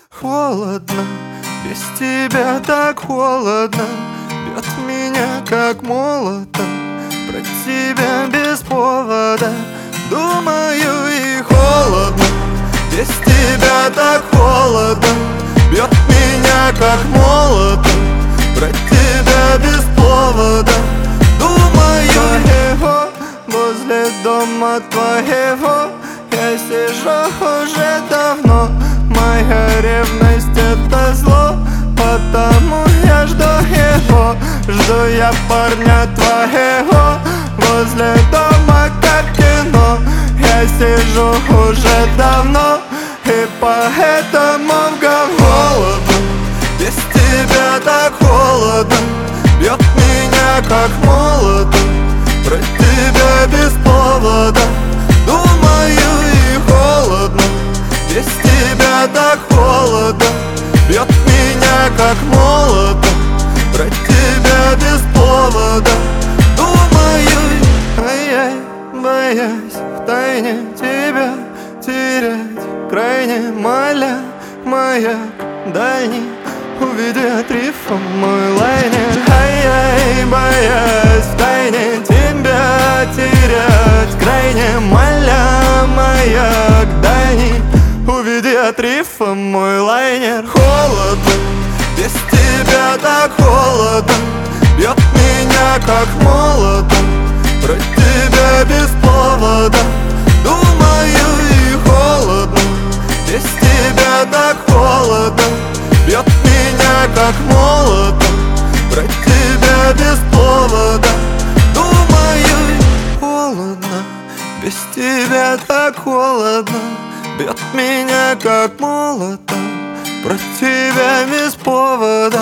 Холодно, без тебя так холодно, бьет меня как молотом. Про тебя без повода думаю и холодно, без тебя так холодно, бьет меня как молотом. Про тебя без повода думаю его. Возле дома твоего я сижу уже давно. Моя ревность это зло, потому я жду его. Жду я парня твоего возле дома как кино. Я сижу уже давно, и поэтому холодно, без тебя так холодно, бьет меня как молотом. Про тебя без повода думаю и холодно, без тебя так холодно, бьет меня как молотом. Про тебя без повода думаю, ай-яй, боясь втайне тебя терять, крайне моля маяк дальний, уведи от рифа мой лайнер. Ай-яй, боясь втайне тебя терять, крайне моля маяк дальний, уведи от рифа мой лайнер. Холодно, без тебя так холодно, бьет меня как молотом. Про тебя без повода думаю и холодно, без тебя так холодно, бьет меня как молотом. Про тебя без повода думаю и холодно, без тебя так холодно, бьет меня как молотом. Про тебя без повода